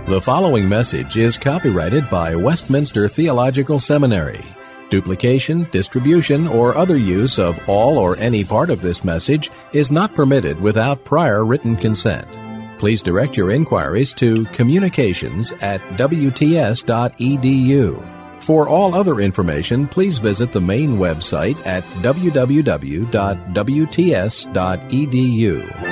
The following message is copyrighted by Westminster Theological Seminary. Duplication, distribution, or other use of all or any part of this message is not permitted without prior written consent. Please direct your inquiries to communications@wts.edu. For all other information, please visit the main website at www.wts.edu.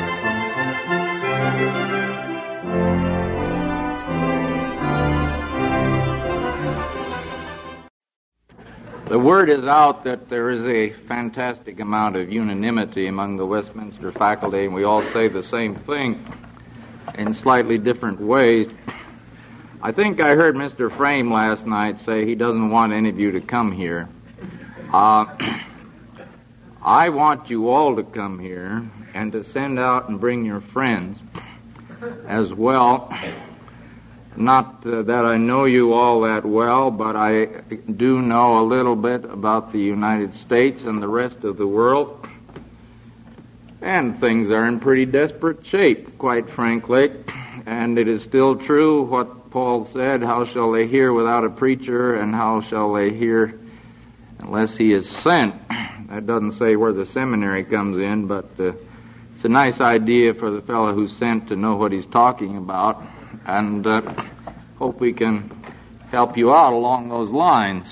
The word is out that there is a fantastic amount of unanimity among the Westminster faculty, and we all say the same thing in slightly different ways. I think I heard Mr. Frame last night say he doesn't want any of you to come here. I want you all to come here and to send out and bring your friends as well. Not that I know you all that well, but I do know a little bit about the United States and the rest of the world. And things are in pretty desperate shape, quite frankly. And it is still true what Paul said, how shall they hear without a preacher, and how shall they hear unless he is sent? That doesn't say where the seminary comes in, but it's a nice idea for the fellow who's sent to know what he's talking about. And hope we can help you out along those lines.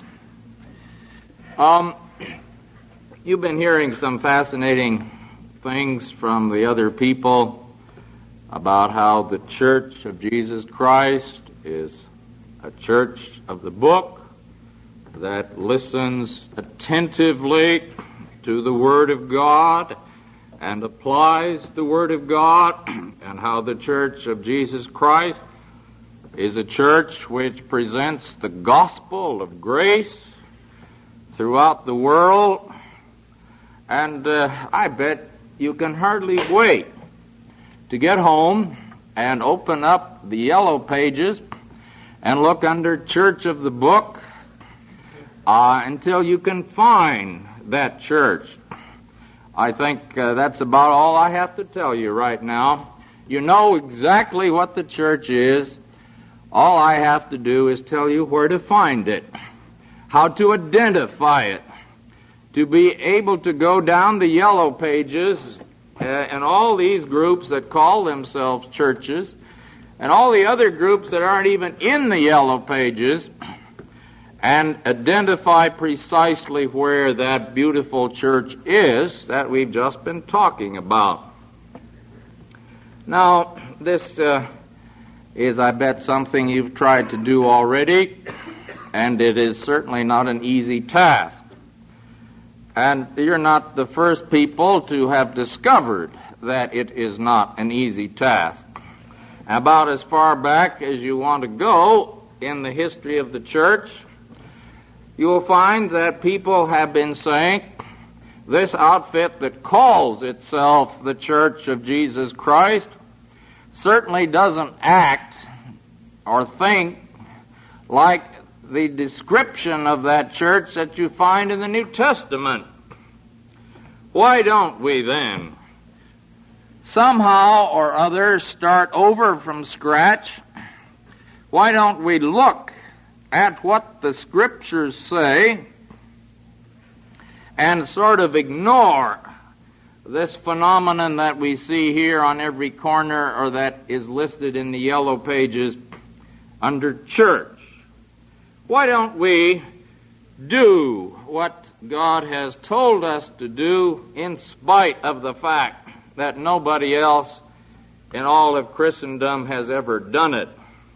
You've been hearing some fascinating things from the other people about how the Church of Jesus Christ is a church of the book that listens attentively to the Word of God and applies the Word of God, and how the Church of Jesus Christ is a church which presents the gospel of grace throughout the world. And I bet you can hardly wait to get home and open up the yellow pages and look under Church of the Book until you can find that church. I think that's about all I have to tell you right now. You know exactly what the church is. All I have to do is tell you where to find it, how to identify it, to be able to go down the yellow pages and all these groups that call themselves churches and all the other groups that aren't even in the yellow pages, and identify precisely where that beautiful church is that we've just been talking about. Now, this is, I bet, something you've tried to do already, and it is certainly not an easy task. And you're not the first people to have discovered that it is not an easy task. About as far back as you want to go in the history of the church, you will find that people have been saying, this outfit that calls itself the Church of Jesus Christ certainly doesn't act or think like the description of that church that you find in the New Testament. Why don't we then somehow or other start over from scratch? Why don't we look at what the Scriptures say and sort of ignore this phenomenon that we see here on every corner, or that is listed in the yellow pages under church? Why don't we do what God has told us to do in spite of the fact that nobody else in all of Christendom has ever done it?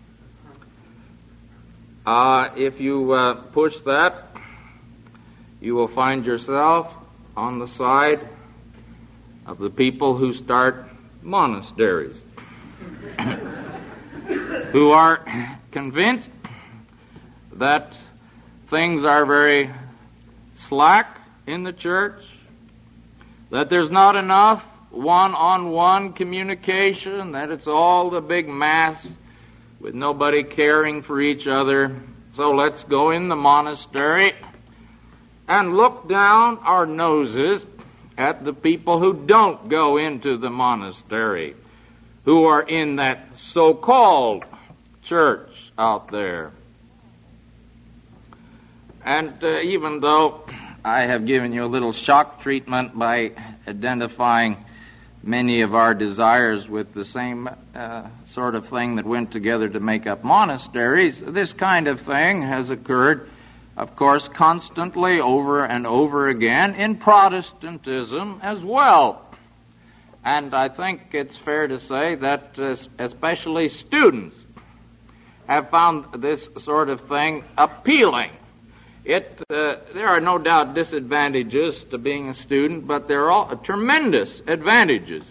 If you push that, you will find yourself on the side of the people who start monasteries, who are convinced that things are very slack in the church, that there's not enough one-on-one communication, that it's all the big mass with nobody caring for each other. So let's go in the monastery and look down our noses at the people who don't go into the monastery, who are in that so-called church out there. And even though I have given you a little shock treatment by identifying many of our desires with the same sort of thing that went together to make up monasteries, this kind of thing has occurred, of course, constantly over and over again in Protestantism as well. And I think it's fair to say that especially students have found this sort of thing appealing. There are no doubt disadvantages to being a student, but there are all tremendous advantages.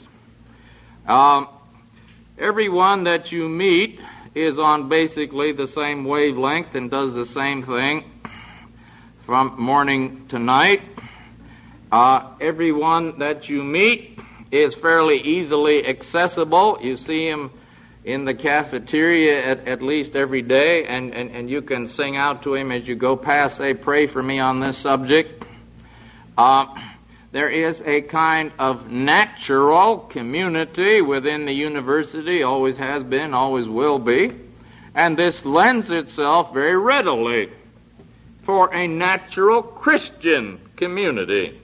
Everyone that you meet is on basically the same wavelength and does the same thing from morning to night. Everyone that you meet is fairly easily accessible. You see him in the cafeteria at least every day, and you can sing out to him as you go past, say, "Pray for me on this subject." There is a kind of natural community within the university, always has been, always will be, and this lends itself very readily for a natural Christian community.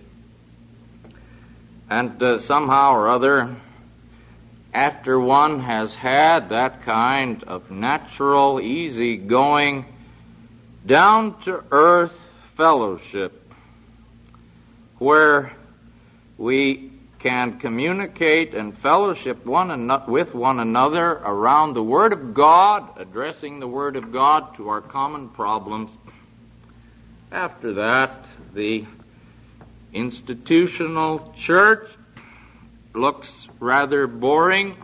And somehow or other, after one has had that kind of natural, easy-going, down-to-earth fellowship, where we can communicate and fellowship with one another around the Word of God, addressing the Word of God to our common problems. After that, the institutional church looks rather boring.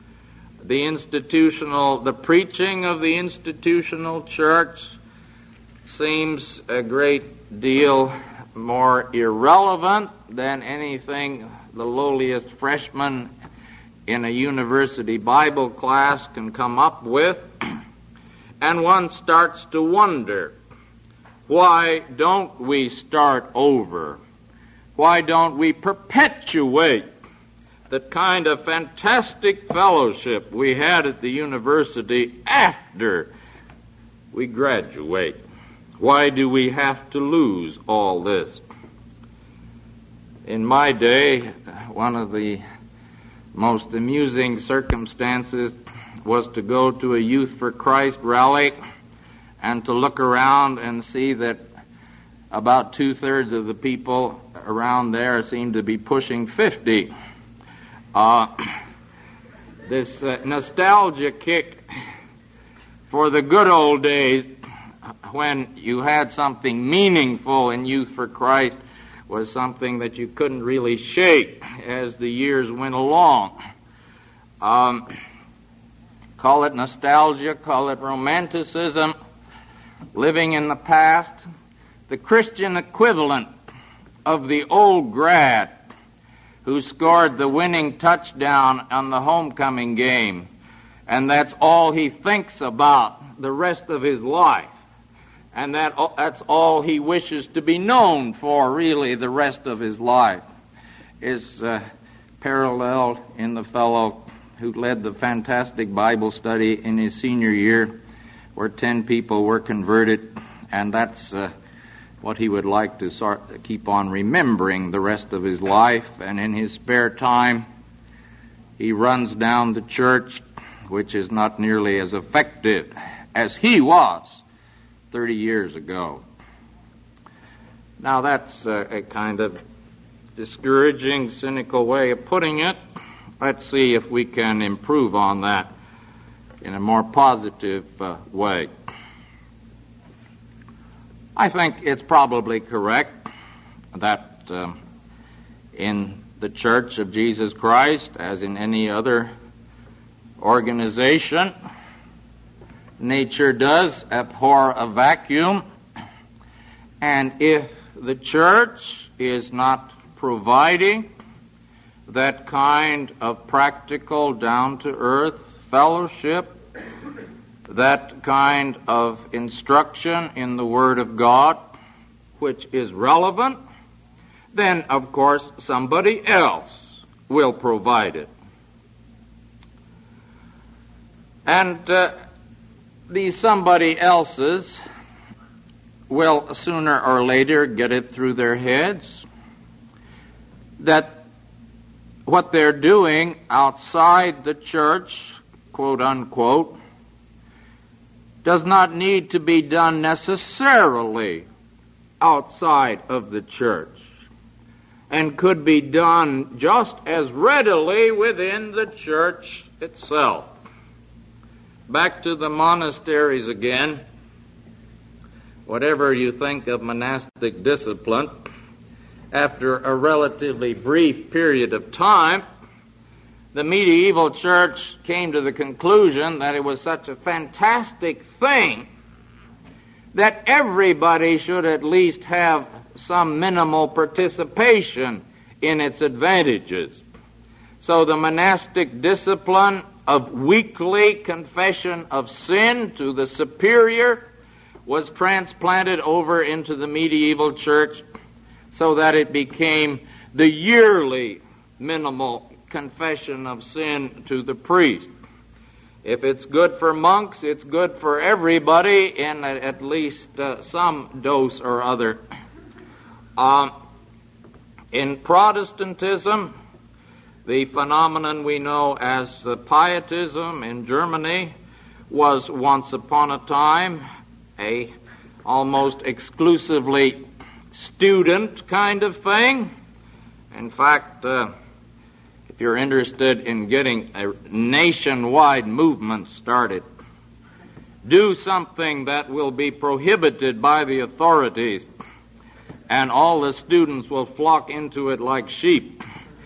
The preaching of the institutional church seems a great deal more irrelevant than anything the lowliest freshman in a university Bible class can come up with. And one starts to wonder, why don't we start over? Why don't we perpetuate the kind of fantastic fellowship we had at the university after we graduate? Why do we have to lose all this? In my day, one of the most amusing circumstances was to go to a Youth for Christ rally and to look around and see that about 2/3 of the people around there seemed to be pushing 50. This nostalgia kick for the good old days when you had something meaningful in Youth for Christ was something that you couldn't really shake as the years went along. Call it nostalgia, call it romanticism, living in the past, the Christian equivalent of the old grad who scored the winning touchdown on the homecoming game, and that's all he thinks about the rest of his life. And that's all he wishes to be known for, really, the rest of his life, is paralleled in the fellow who led the fantastic Bible study in his senior year, where 10 people were converted, and that's what he would like to keep on remembering the rest of his life. And in his spare time, he runs down the church, which is not nearly as effective as he was 30 years ago. Now that's a kind of discouraging, cynical way of putting it. Let's see if we can improve on that in a more positive way. I think it's probably correct that in the Church of Jesus Christ, as in any other organization, nature does abhor a vacuum, and if the church is not providing that kind of practical, down-to-earth fellowship, that kind of instruction in the Word of God, which is relevant, then, of course, somebody else will provide it. And these somebody else's will sooner or later get it through their heads that what they're doing outside the church, quote unquote, does not need to be done necessarily outside of the church and could be done just as readily within the church itself. Back to the monasteries again. Whatever you think of monastic discipline, after a relatively brief period of time, the medieval church came to the conclusion that it was such a fantastic thing that everybody should at least have some minimal participation in its advantages. So the monastic discipline of weekly confession of sin to the superior was transplanted over into the medieval church so that it became the yearly minimal confession of sin to the priest. If it's good for monks, it's good for everybody in at least some dose or other. In Protestantism, the phenomenon we know as pietism in Germany was once upon a time a almost exclusively student kind of thing. In fact, if you're interested in getting a nationwide movement started, do something that will be prohibited by the authorities, and all the students will flock into it like sheep.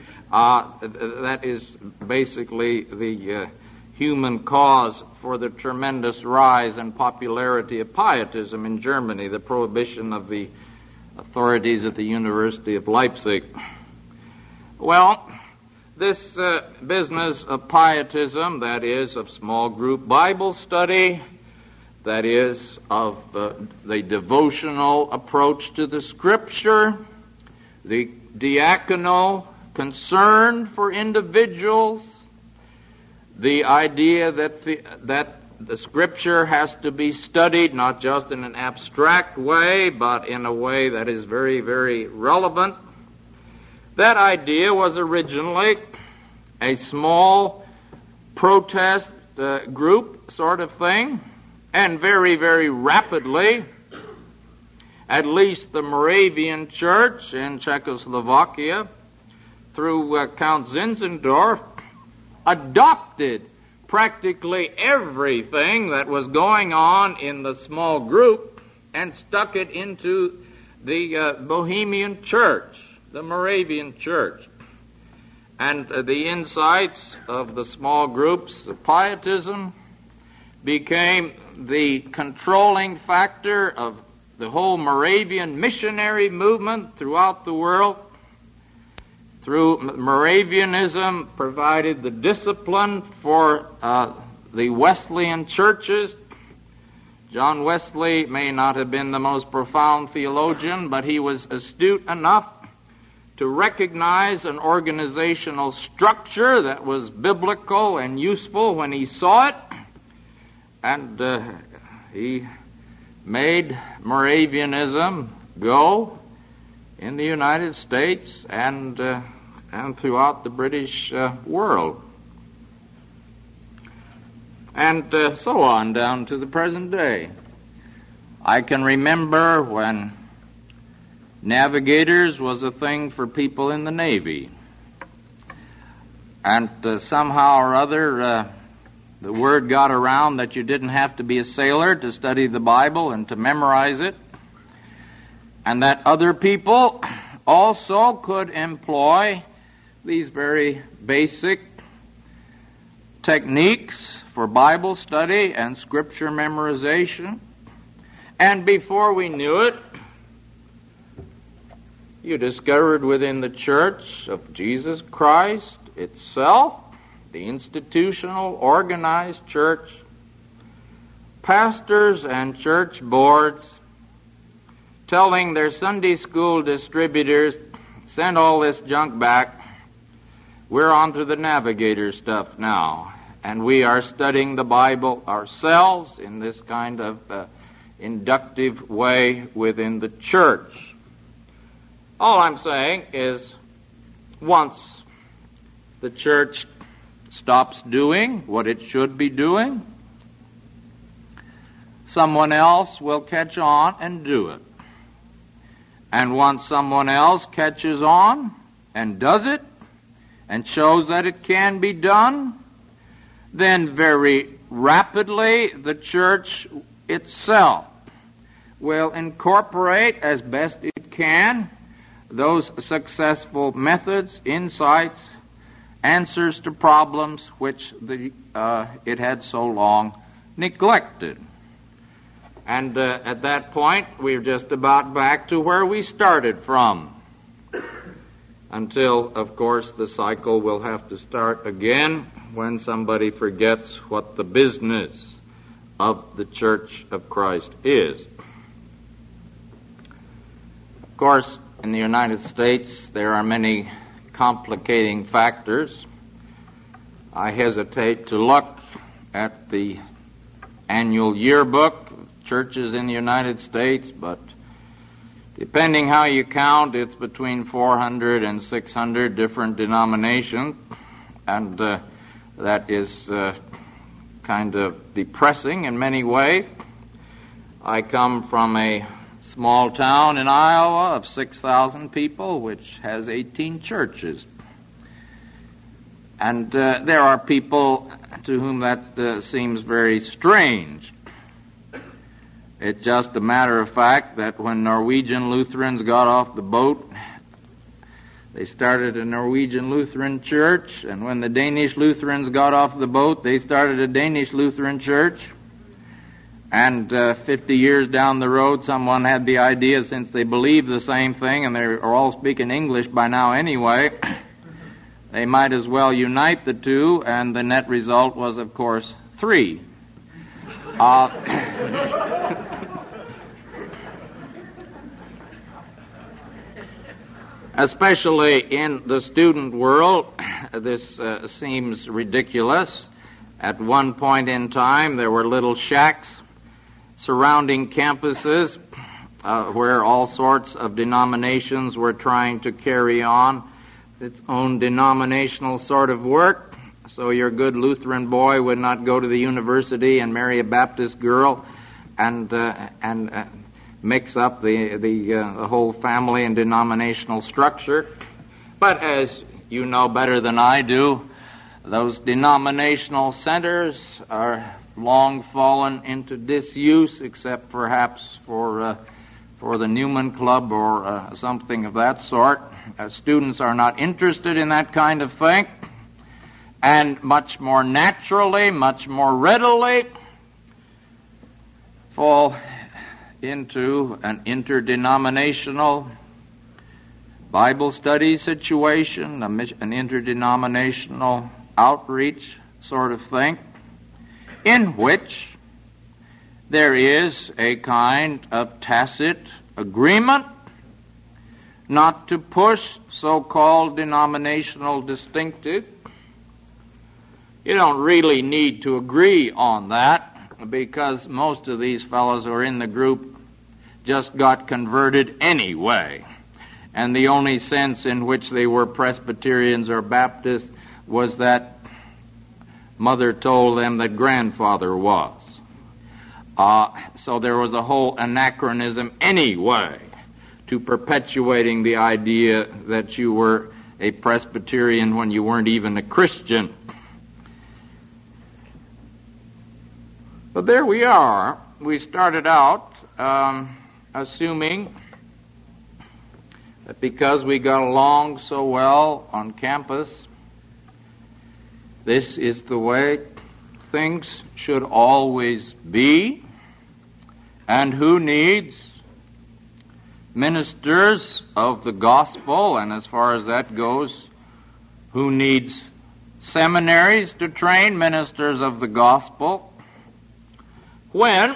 That is basically the human cause for the tremendous rise and popularity of pietism in Germany, the prohibition of the authorities at the University of Leipzig. Well, this business of pietism, that is, of small group Bible study, that is, of the devotional approach to the Scripture, the diaconal concern for individuals, the idea that the Scripture has to be studied not just in an abstract way, but in a way that is very, very relevant. That idea was originally a small protest group sort of thing, and very, very rapidly, at least the Moravian Church in Czechoslovakia, through Count Zinzendorf, adopted practically everything that was going on in the small group and stuck it into the Bohemian Church, the Moravian Church. And the insights of the small groups of pietism became the controlling factor of the whole Moravian missionary movement throughout the world. Through Moravianism provided the discipline for the Wesleyan churches. John Wesley may not have been the most profound theologian, but he was astute enough to recognize an organizational structure that was biblical and useful when he saw it. And he made Moravianism go in the United States and throughout the British world. And so on down to the present day. I can remember when navigators was a thing for people in the Navy. And somehow or other, the word got around that you didn't have to be a sailor to study the Bible and to memorize it, and that other people also could employ these very basic techniques for Bible study and Scripture memorization. And before we knew it, you discovered within the Church of Jesus Christ itself, the institutional, organized church, pastors and church boards telling their Sunday school distributors, send all this junk back. We're on to the navigator stuff now. and we are studying the Bible ourselves in this kind of inductive way within the church. All I'm saying is, once the church stops doing what it should be doing, someone else will catch on and do it. And once someone else catches on and does it and shows that it can be done, then very rapidly the church itself will incorporate as best it can those successful methods, insights, answers to problems which it had so long neglected. And at that point, we're just about back to where we started from, until, of course, the cycle will have to start again when somebody forgets what the business of the Church of Christ is. Of course, in the United States, there are many complicating factors. I hesitate to look at the annual yearbook of churches in the United States, but depending how you count, it's between 400 and 600 different denominations, and that is kind of depressing in many ways. I come from a small town in Iowa of 6,000 people, which has 18 churches. And there are people to whom that seems very strange. It's just a matter of fact that when Norwegian Lutherans got off the boat, they started a Norwegian Lutheran church, and when the Danish Lutherans got off the boat, they started a Danish Lutheran church. And 50 years down the road, someone had the idea, since they believe the same thing and they are all speaking English by now anyway, they might as well unite the two, and the net result was, of course, 3. Especially in the student world, this seems ridiculous. At one point in time, there were little shacks surrounding campuses where all sorts of denominations were trying to carry on its own denominational sort of work. So your good Lutheran boy would not go to the university and marry a Baptist girl and mix up the whole family and denominational structure. But as you know better than I do, those denominational centers are long fallen into disuse, except perhaps for the Newman Club or something of that sort. Students are not interested in that kind of thing, and much more naturally, much more readily fall into an interdenominational Bible study situation, an interdenominational outreach sort of thing, in which there is a kind of tacit agreement not to push so-called denominational distinctive. You don't really need to agree on that, because most of these fellows who are in the group just got converted anyway. And the only sense in which they were Presbyterians or Baptists was that mother told them that grandfather was. So there was a whole anachronism anyway to perpetuating the idea that you were a Presbyterian when you weren't even a Christian. But there we are. We started out assuming that because we got along so well on campus, this is the way things should always be. And who needs ministers of the gospel? And as far as that goes, who needs seminaries to train ministers of the gospel? When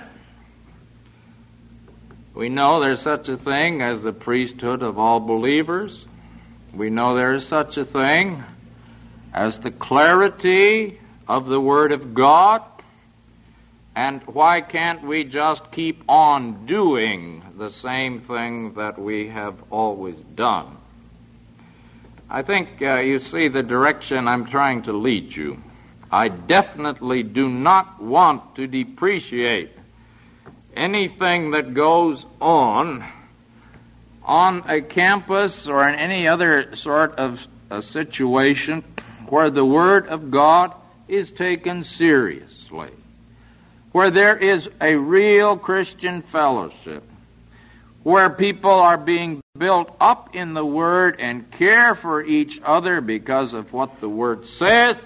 we know there's such a thing as the priesthood of all believers, we know there is such a thing as the clarity of the Word of God? And why can't we just keep on doing the same thing that we have always done? I think you see the direction I'm trying to lead you. I definitely do not want to depreciate anything that goes on a campus or in any other sort of a situation where the Word of God is taken seriously, where there is a real Christian fellowship, where people are being built up in the Word and care for each other because of what the Word says,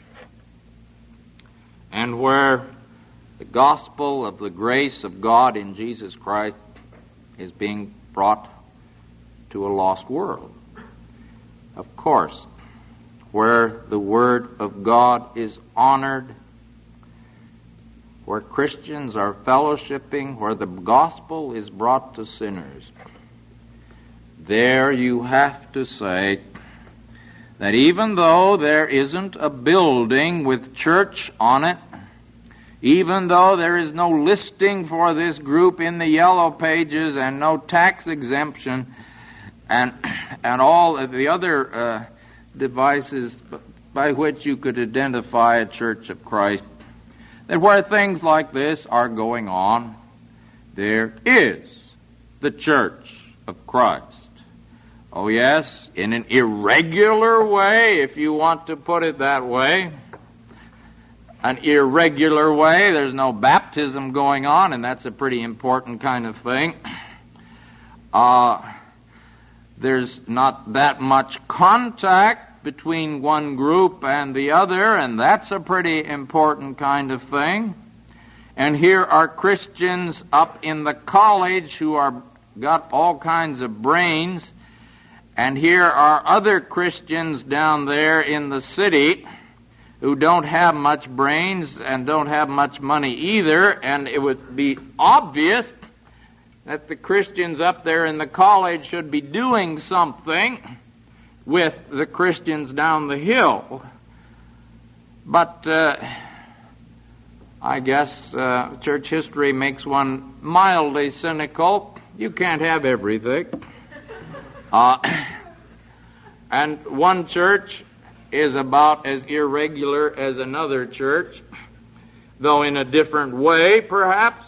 and where the gospel of the grace of God in Jesus Christ is being brought to a lost world. Of course, where the Word of God is honored, where Christians are fellowshipping, where the gospel is brought to sinners, there you have to say that even though there isn't a building with church on it, even though there is no listing for this group in the yellow pages and no tax exemption and all of the other devices by which you could identify a Church of Christ, that where things like this are going on, there is the Church of Christ. Oh yes, in an irregular way, if you want to put it that way. An irregular way. There's no baptism going on, and that's a pretty important kind of thing. There's not that much contact between one group and the other, and that's a pretty important kind of thing. And here are Christians up in the college who are got all kinds of brains, and here are other Christians down there in the city who don't have much brains and don't have much money either, and it would be obvious that the Christians up there in the college should be doing something with the Christians down the hill. But I guess church history makes one mildly cynical. You can't have everything. And one church is about as irregular as another church, though in a different way, perhaps.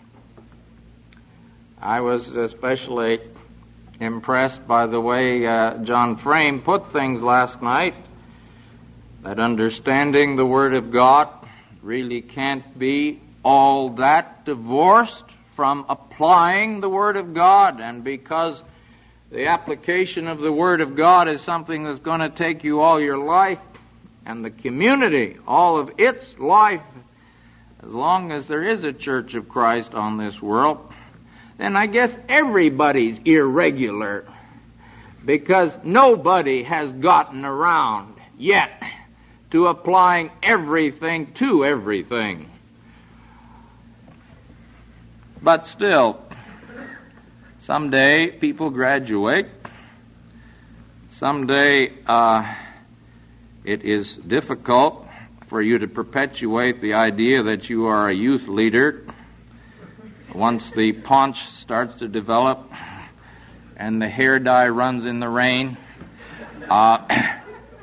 I was especially impressed by the way John Frame put things last night, that understanding the Word of God really can't be all that divorced from applying the Word of God, and because the application of the Word of God is something that's going to take you all your life, and the community, all of its life, as long as there is a Church of Christ on this world, then I guess everybody's irregular, because nobody has gotten around yet to applying everything to everything. But still, someday people graduate. Someday it is difficult for you to perpetuate the idea that you are a youth leader. Once the paunch starts to develop and the hair dye runs in the rain, by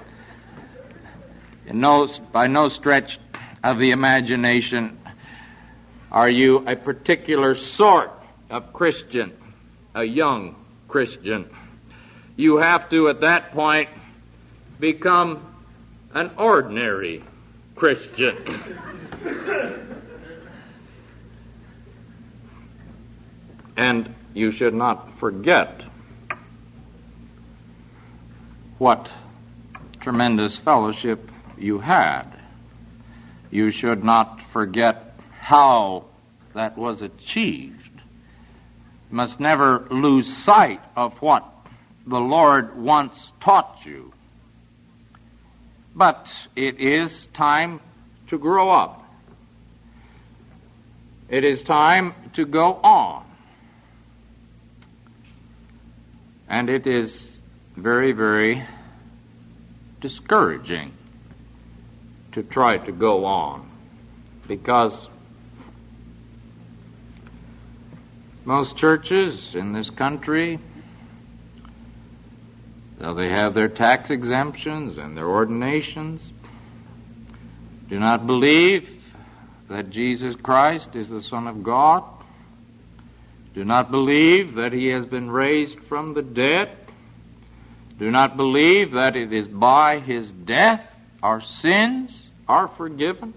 no stretch of the imagination are you a particular sort of Christian, a young Christian. You have to, at that point, become an ordinary Christian. And you should not forget what tremendous fellowship you had. You should not forget how that was achieved. You must never lose sight of what the Lord once taught you. But it is time to grow up. It is time to go on. And it is very, very discouraging to try to go on, because most churches in this country, though they have their tax exemptions and their ordinations, do not believe that Jesus Christ is the Son of God, do not believe that He has been raised from the dead, do not believe that it is by His death our sins are forgiven.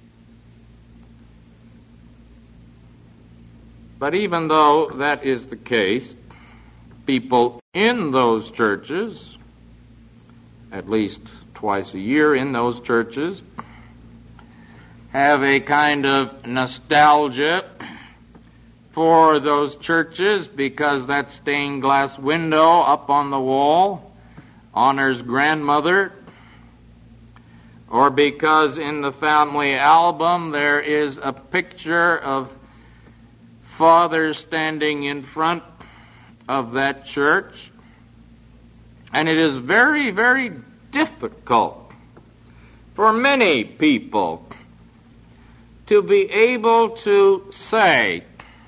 But even though that is the case, people in those churches, at least twice a year in those churches, have a kind of nostalgia for those churches because that stained glass window up on the wall honors grandmother, or because in the family album there is a picture of father standing in front of that church. And it is very, very difficult for many people to be able to say,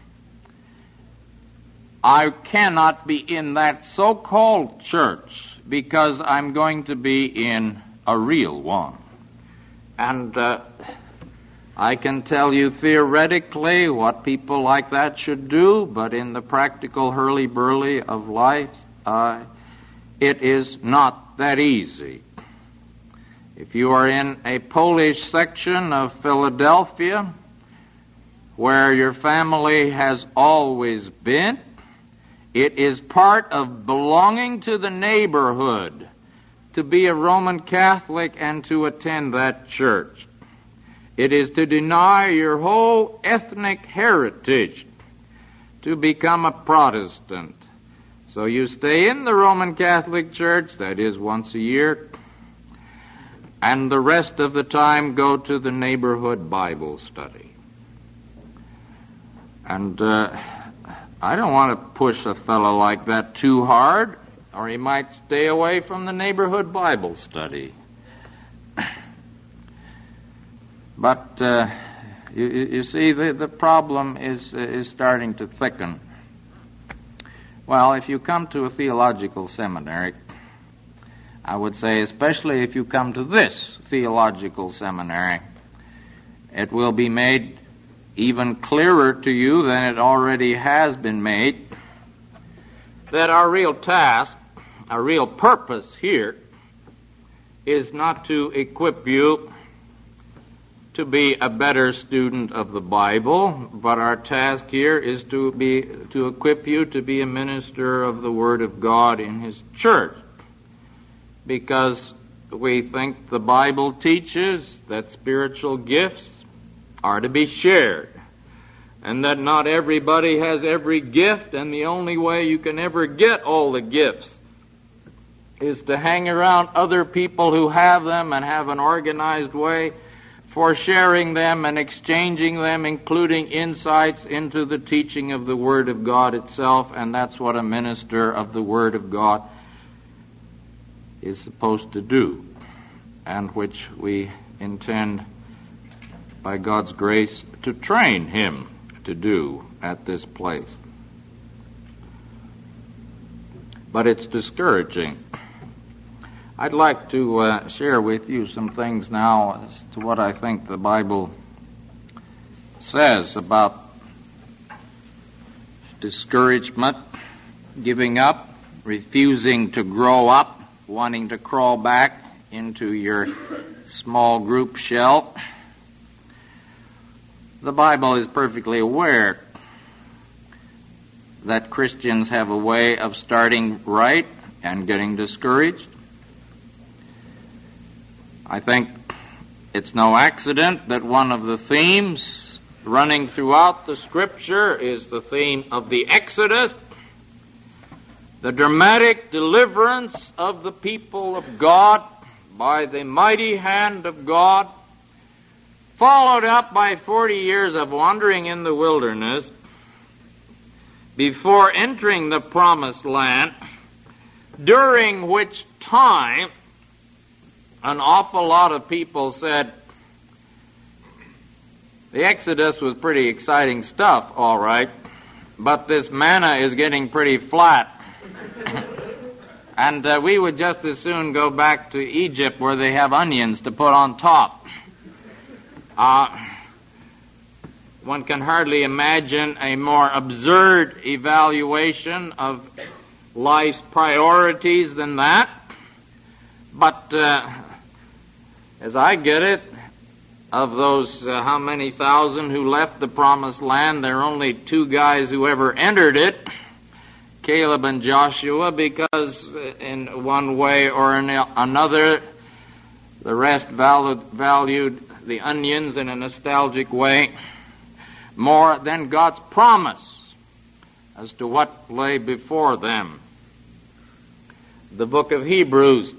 I cannot be in that so-called church because I'm going to be in a real one. And I can tell you theoretically what people like that should do, but in the practical hurly-burly of life, it is not that easy. If you are in a Polish section of Philadelphia, where your family has always been, it is part of belonging to the neighborhood to be a Roman Catholic and to attend that church. It is to deny your whole ethnic heritage to become a Protestant. So you stay in the Roman Catholic Church, that is once a year, and the rest of the time go to the neighborhood Bible study. And I don't want to push a fellow like that too hard, or he might stay away from the neighborhood Bible study. But you see, the problem is starting to thicken. Well, if you come to a theological seminary, I would say, especially if you come to this theological seminary, it will be made even clearer to you than it already has been made that our real task, our real purpose here, is not to equip you to be a better student of the Bible, but our task here is to equip you to be a minister of the Word of God in His church. Because we think the Bible teaches that spiritual gifts are to be shared, and that not everybody has every gift, and the only way you can ever get all the gifts is to hang around other people who have them and have an organized way for sharing them and exchanging them, including insights into the teaching of the Word of God itself, and that's what a minister of the Word of God is supposed to do, and which we intend, by God's grace, to train him to do at this place. But it's discouraging. I'd like to share with you some things now as to what I think the Bible says about discouragement, giving up, refusing to grow up, wanting to crawl back into your small group shell. The Bible is perfectly aware that Christians have a way of starting right and getting discouraged. I think it's no accident that one of the themes running throughout the Scripture is the theme of the Exodus, the dramatic deliverance of the people of God by the mighty hand of God, followed up by 40 years of wandering in the wilderness before entering the promised land, during which time an awful lot of people said, the Exodus was pretty exciting stuff, all right, but this manna is getting pretty flat. And we would just as soon go back to Egypt where they have onions to put on top. One can hardly imagine a more absurd evaluation of life's priorities than that. But as I get it, of those how many thousand who left the promised land, there are only 2 guys who ever entered it, Caleb and Joshua, because in one way or another, the rest valued the onions in a nostalgic way more than God's promise as to what lay before them. The book of Hebrews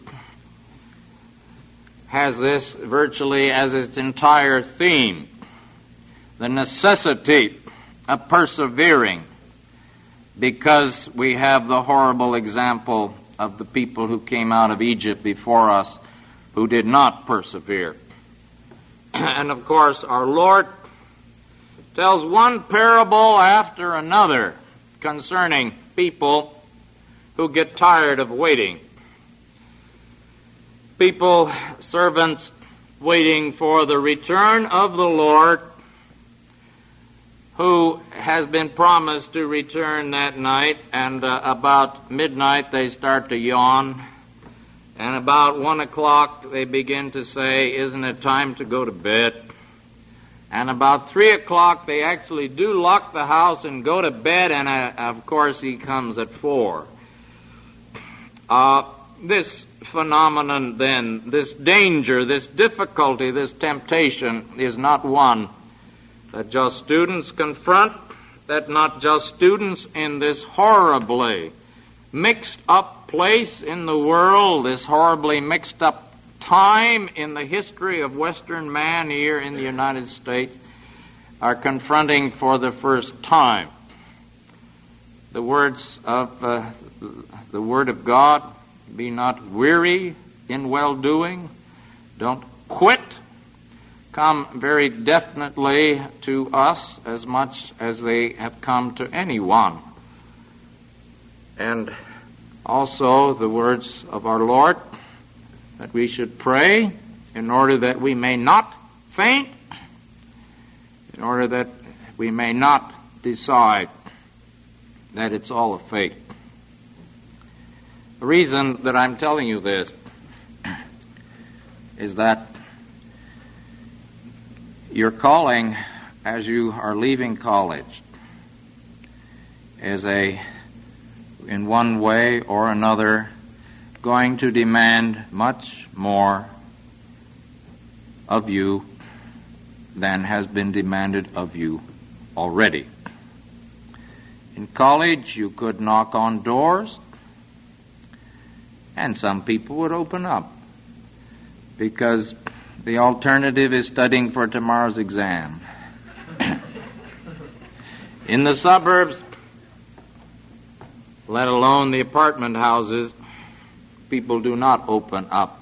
has this virtually as its entire theme, the necessity of persevering, because we have the horrible example of the people who came out of Egypt before us who did not persevere. And of course, our Lord tells one parable after another concerning people who get tired of waiting. People, servants, waiting for the return of the Lord, who has been promised to return that night, and about midnight they start to yawn, and about 1 o'clock they begin to say, isn't it time to go to bed? And about 3 o'clock they actually do lock the house and go to bed, and of course he comes at 4. This phenomenon then, this danger, this difficulty, this temptation is not one that just students confront, that not just students in this horribly mixed up place in the world, this horribly mixed up time in the history of Western man here in the United States are confronting for the first time. The words of the Word of God, be not weary in well-doing, don't quit, come very definitely to us as much as they have come to anyone. And also the words of our Lord, that we should pray in order that we may not faint, in order that we may not decide that it's all a fake. The reason that I'm telling you this is that your calling as you are leaving college is in one way or another, going to demand much more of you than has been demanded of you already. In college, you could knock on doors, and some people would open up, because the alternative is studying for tomorrow's exam. In the suburbs, let alone the apartment houses, people do not open up.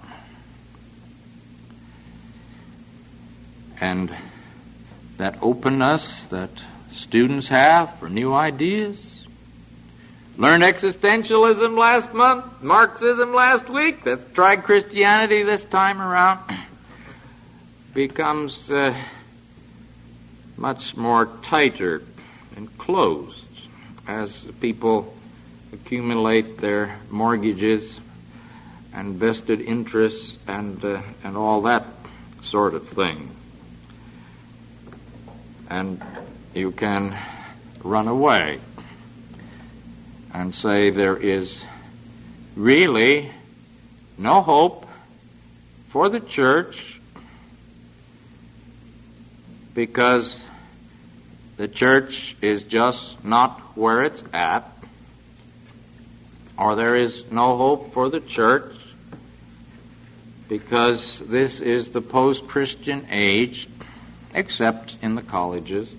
And that openness that students have for new ideas, learned existentialism last month, Marxism last week, let's try Christianity this time around, becomes much more tighter and closed as people accumulate their mortgages and vested interests and all that sort of thing. And you can run away and say there is really no hope for the church because the church is just not where it's at, or there is no hope for the church because this is the post-Christian age, except in the colleges,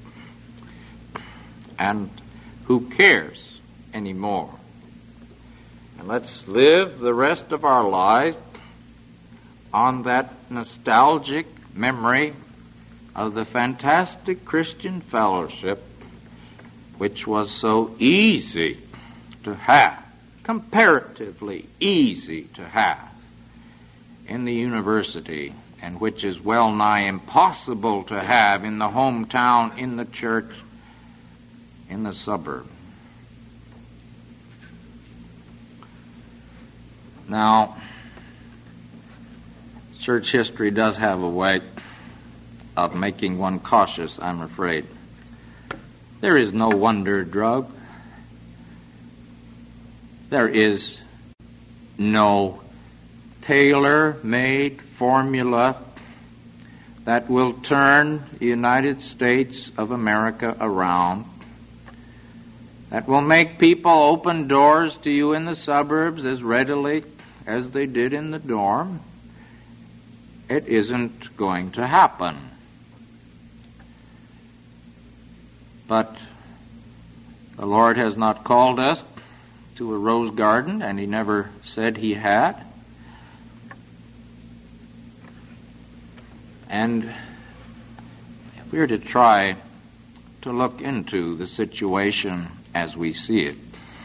and who cares anymore? And let's live the rest of our lives on that nostalgic memory of the fantastic Christian fellowship which was so easy to have, comparatively easy to have in the university, and which is well nigh impossible to have in the hometown, in the church, in the suburb. Now, church history does have a way of making one cautious, I'm afraid. There is no wonder drug. There is no tailor-made formula that will turn the United States of America around, that will make people open doors to you in the suburbs as readily as they did in the dorm. It isn't going to happen. But the Lord has not called us to a rose garden, and He never said He had. And if we are to try to look into the situation as we see it,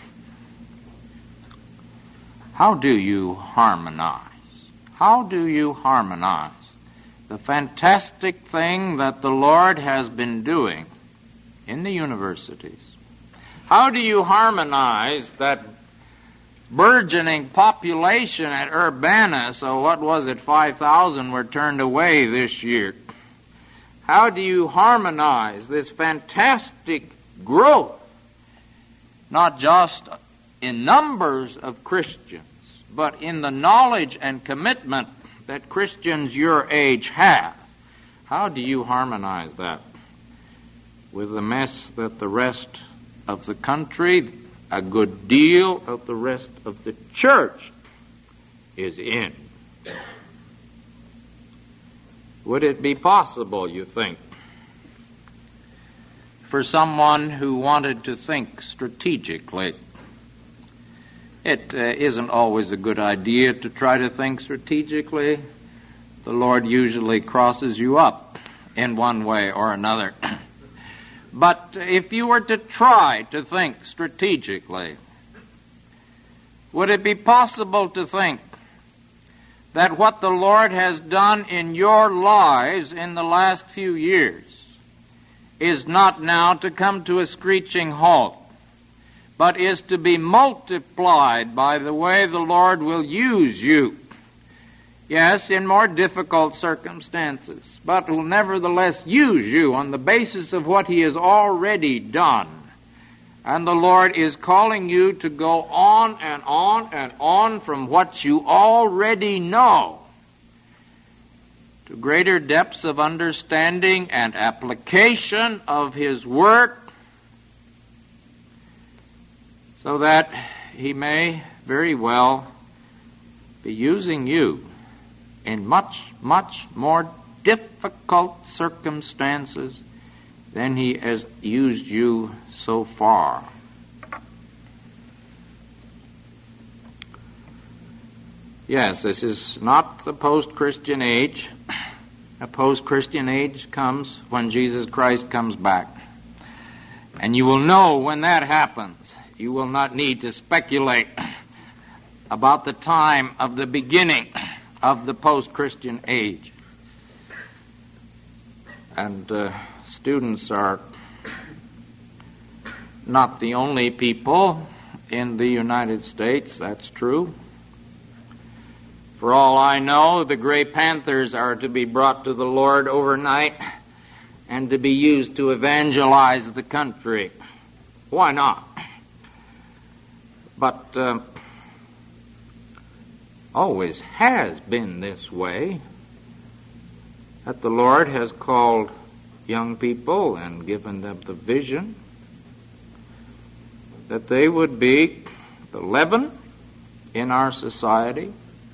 how do you harmonize? How do you harmonize the fantastic thing that the Lord has been doing in the universities? How do you harmonize that burgeoning population at Urbana? So what was it, 5,000 were turned away this year. How do you harmonize this fantastic growth, not just in numbers of Christians, but in the knowledge and commitment that Christians your age have? How do you harmonize that with the mess that the rest of the country, a good deal of the rest of the church, is in? Would it be possible, you think, for someone who wanted to think strategically? It isn't always a good idea to try to think strategically. The Lord usually crosses you up in one way or another. But if you were to try to think strategically, would it be possible to think that what the Lord has done in your lives in the last few years is not now to come to a screeching halt, but is to be multiplied by the way the Lord will use you? Yes, in more difficult circumstances, but will nevertheless use you on the basis of what He has already done. And the Lord is calling you to go on and on and on from what you already know to greater depths of understanding and application of His work, so that He may very well be using you in much, much more difficult circumstances than He has used you so far. Yes, this is not the post-Christian age. A post-Christian age comes when Jesus Christ comes back. And you will know when that happens. You will not need to speculate about the time of the beginning of the post-Christian age. And students are not the only people in the United States, that's true. For all I know, the Gray Panthers are to be brought to the Lord overnight and to be used to evangelize the country. Why not? But always has been this way, that the Lord has called young people and given them the vision that they would be the leaven in our society.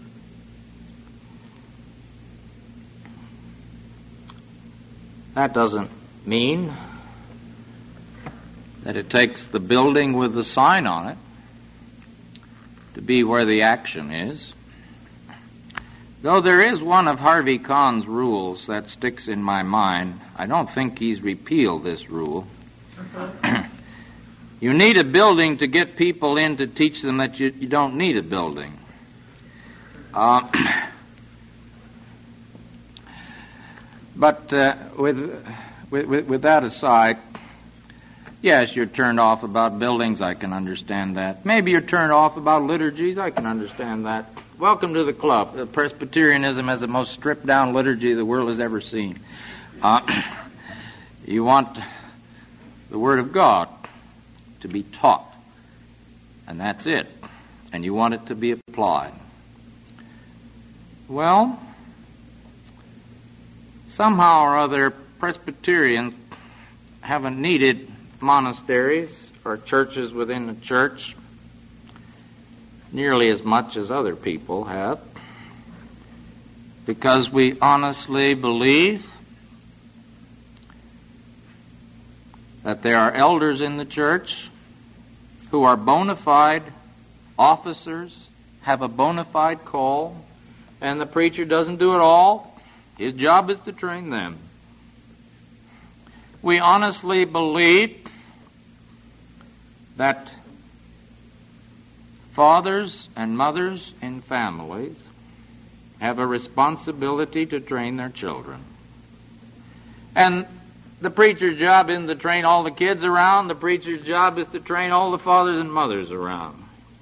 That doesn't mean that it takes the building with the sign on it to be where the action is. Though there is one of Harvey Kahn's rules that sticks in my mind, I don't think he's repealed this rule. You need a building to get people in to teach them that you don't need a building. But with that aside, yes, you're turned off about buildings. I can understand that. Maybe you're turned off about liturgies. I can understand that. Welcome to the club. Presbyterianism has the most stripped-down liturgy the world has ever seen. You want the Word of God to be taught, and that's it. And you want it to be applied. Well, somehow or other, Presbyterians haven't needed monasteries or churches within the church nearly as much as other people have, because we honestly believe that there are elders in the church who are bona fide officers, have a bona fide call, and the preacher doesn't do it all. His job is to train them. We honestly believe that fathers and mothers in families have a responsibility to train their children. And the preacher's job isn't to train all the kids around. The preacher's job is to train all the fathers and mothers around.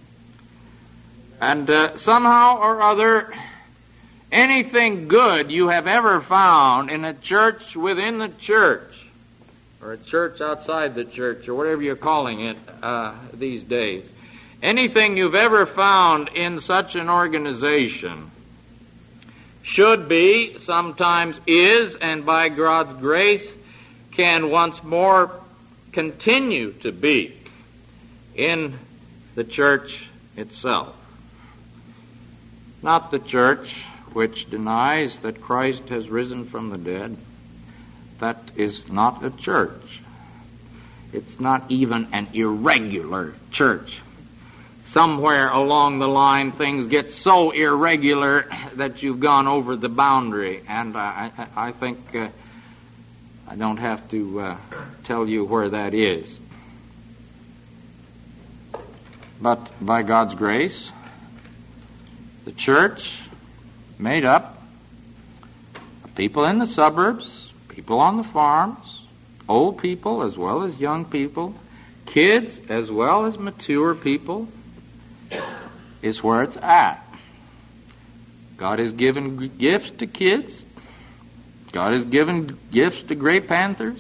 And somehow or other, anything good you have ever found in a church within the church, or a church outside the church, or whatever you're calling it these days, anything you've ever found in such an organization should be, sometimes is, and by God's grace can once more continue to be in the church itself. Not the church which denies that Christ has risen from the dead. That is not a church. It's not even an irregular church. Somewhere along the line, things get so irregular that you've gone over the boundary. And I think I don't have to tell you where that is. But by God's grace, the church made up of people in the suburbs, people on the farms, old people as well as young people, kids as well as mature people, is where it's at. God has given gifts to kids. God has given gifts to Grey Panthers.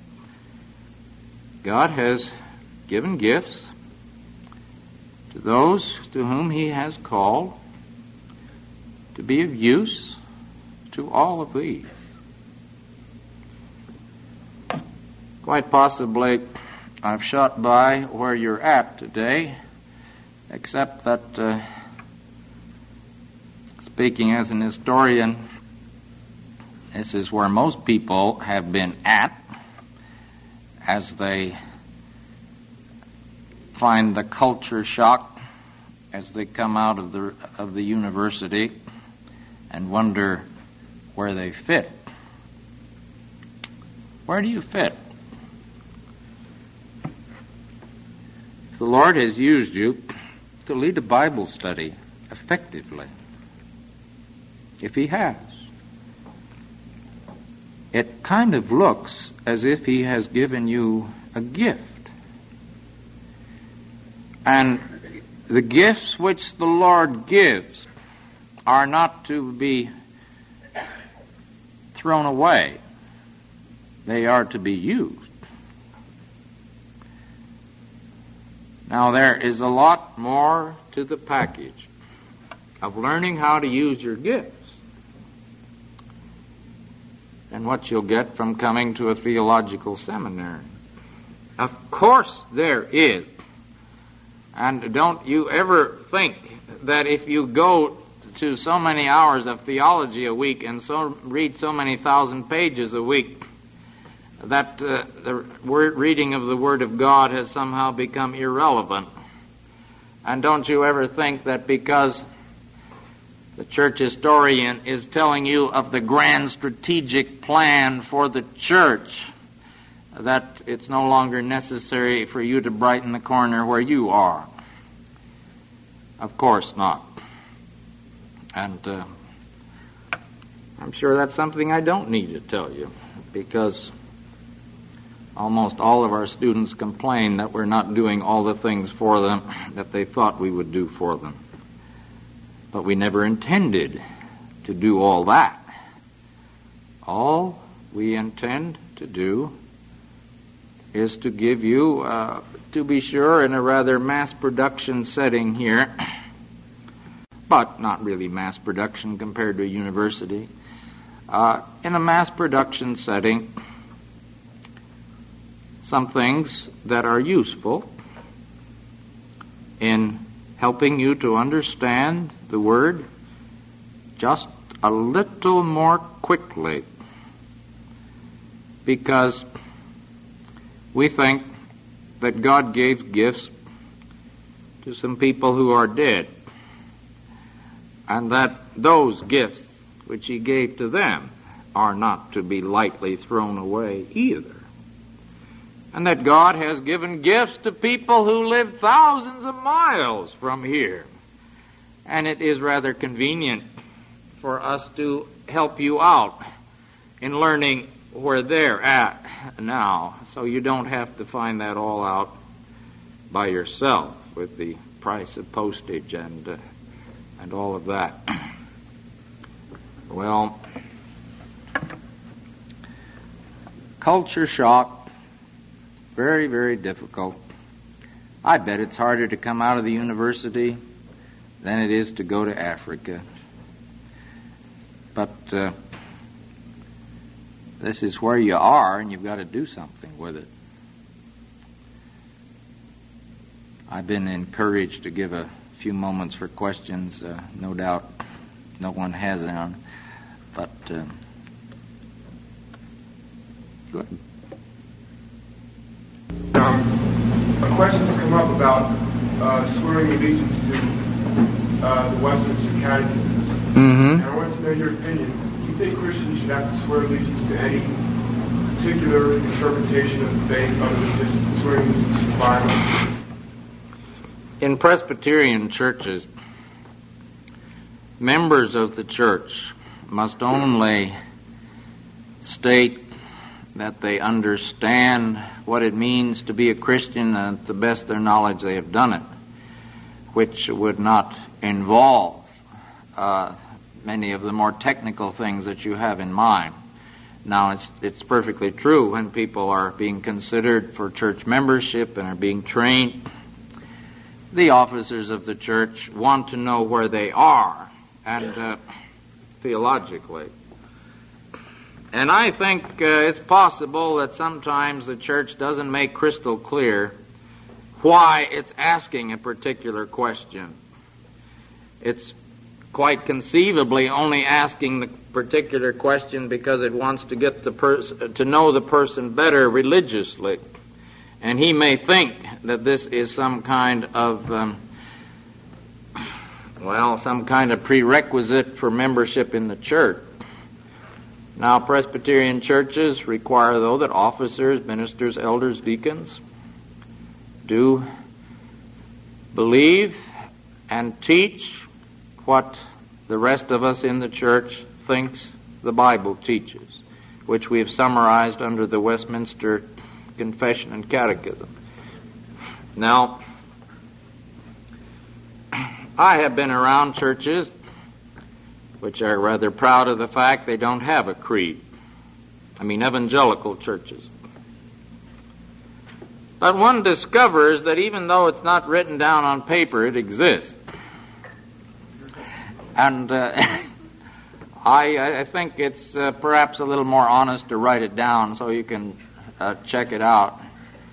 God has given gifts to those to whom He has called to be of use to all of these. Quite possibly, I've shot by where you're at today, except that, speaking as an historian, this is where most people have been at as they find the culture shock as they come out of the university and wonder where they fit. Where do you fit? The Lord has used you to lead a Bible study effectively. If He has, it kind of looks as if He has given you a gift. And the gifts which the Lord gives are not to be thrown away. They are to be used. Now, there is a lot more to the package of learning how to use your gifts than what you'll get from coming to a theological seminary. Of course there is. And don't you ever think that if you go to so many hours of theology a week and so read so many thousand pages a week, that the reading of the Word of God has somehow become irrelevant. And don't you ever think that because the church historian is telling you of the grand strategic plan for the church, that it's no longer necessary for you to brighten the corner where you are. Of course not. And I'm sure that's something I don't need to tell you, because almost all of our students complain that we're not doing all the things for them that they thought we would do for them. But we never intended to do all that. All we intend to do is to give you, to be sure, in a rather mass production setting here, but not really mass production compared to a university, in a mass production setting, some things that are useful in helping you to understand the Word just a little more quickly, because we think that God gave gifts to some people who are dead, and that those gifts which He gave to them are not to be lightly thrown away either. And that God has given gifts to people who live thousands of miles from here. And it is rather convenient for us to help you out in learning where they're at now, so you don't have to find that all out by yourself with the price of postage and all of that. Well, culture shock. Very, very difficult. I bet it's harder to come out of the university than it is to go to Africa. But this is where you are, and you've got to do something with it. I've been encouraged to give a few moments for questions. No doubt no one has any. But good. A question has come up about swearing allegiance to the Westminster Catechism. And I want to know your opinion. Do you think Christians should have to swear allegiance to any particular interpretation of the faith other than just swearing allegiance to the Bible? In Presbyterian churches, members of the church must only state that they understand what it means to be a Christian, and to the best of their knowledge they have done it, which would not involve many of the more technical things that you have in mind. Now, it's perfectly true when people are being considered for church membership and are being trained, the officers of the church want to know where they are, and theologically. And I think it's possible that sometimes the church doesn't make crystal clear why it's asking a particular question. It's quite conceivably only asking the particular question because it wants to get to know the person better religiously. And he may think that this is some kind of some kind of prerequisite for membership in the church. Now, Presbyterian churches require, though, that officers, ministers, elders, deacons do believe and teach what the rest of us in the church thinks the Bible teaches, which we have summarized under the Westminster Confession and Catechism. Now, I have been around churches which are rather proud of the fact they don't have a creed. I mean, evangelical churches. But one discovers that even though it's not written down on paper, it exists. And I think it's perhaps a little more honest to write it down so you can check it out.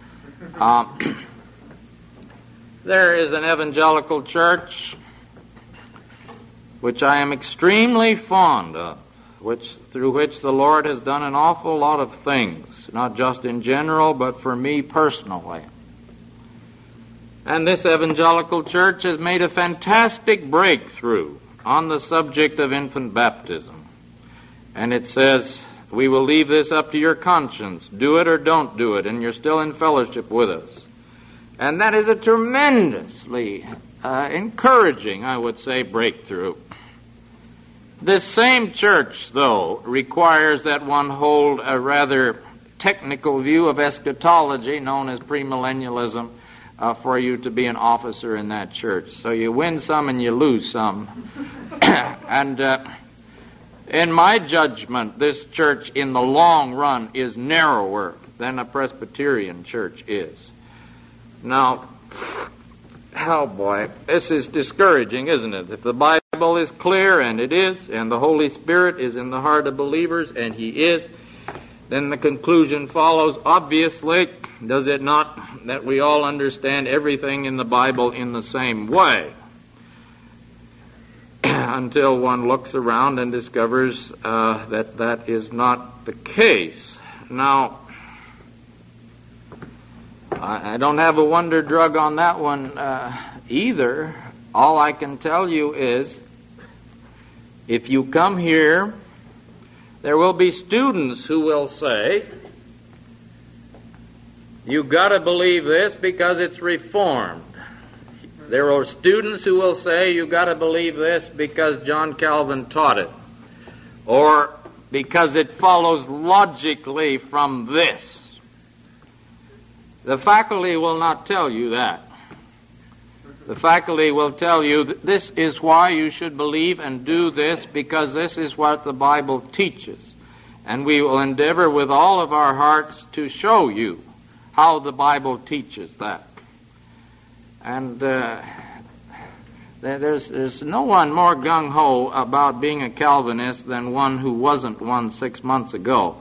There is an evangelical church which I am extremely fond of, through which the Lord has done an awful lot of things, not just in general, but for me personally. And this evangelical church has made a fantastic breakthrough on the subject of infant baptism. And it says, we will leave this up to your conscience. Do it or don't do it, and you're still in fellowship with us. And that is a tremendously encouraging, I would say, breakthrough. This same church, though, requires that one hold a rather technical view of eschatology, known as premillennialism, for you to be an officer in that church. So you win some and you lose some. And in my judgment, this church in the long run is narrower than a Presbyterian church is. Now, oh boy, this is discouraging, isn't it? If the Bible is clear, and it is, and the Holy Spirit is in the heart of believers, and He is, then the conclusion follows, obviously, does it not, that we all understand everything in the Bible in the same way, until one looks around and discovers that that is not the case. Now, I don't have a wonder drug on that one either. All I can tell you is, if you come here, there will be students who will say, you've got to believe this because it's reformed. There are students who will say, you've got to believe this because John Calvin taught it, or because it follows logically from this. The faculty will not tell you that. The faculty will tell you that this is why you should believe and do this, because this is what the Bible teaches. And we will endeavor with all of our hearts to show you how the Bible teaches that. And there's no one more gung-ho about being a Calvinist than one who wasn't one 6 months ago.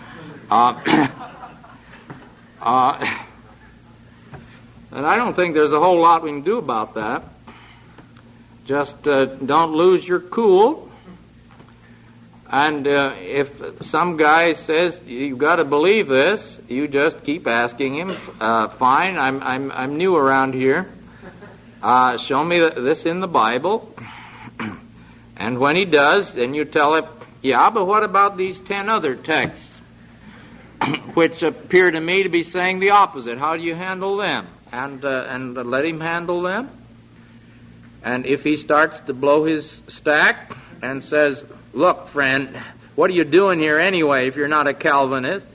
And I don't think there's a whole lot we can do about that. Just don't lose your cool. And if some guy says you've got to believe this, you just keep asking him. Fine, I'm new around here. Show me this in the Bible. And when he does, then you tell him, yeah, but what about these 10 other texts, which appear to me to be saying the opposite? How do you handle them? And let him handle them. And if he starts to blow his stack and says, look, friend, what are you doing here anyway if you're not a Calvinist?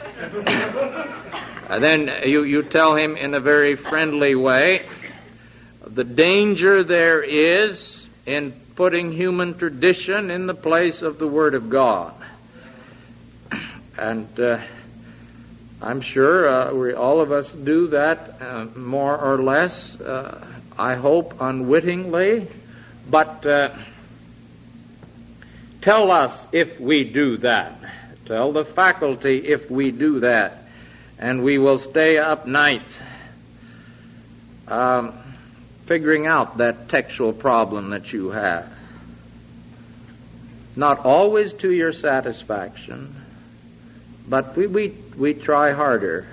Then you tell him in a very friendly way the danger there is in putting human tradition in the place of the Word of God. And I'm sure all of us do that more or less, I hope unwittingly, but tell us if we do that. Tell the faculty if we do that, and we will stay up nights figuring out that textual problem that you have. Not always to your satisfaction, but we try harder.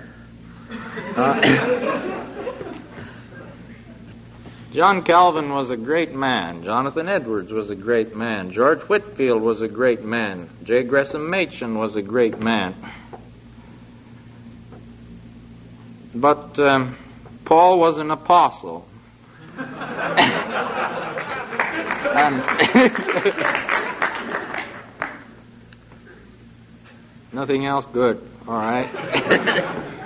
John Calvin was a great man. Jonathan Edwards was a great man. George Whitefield was a great man. J. Gresham Machen was a great man. But Paul was an apostle. And nothing else good. All right.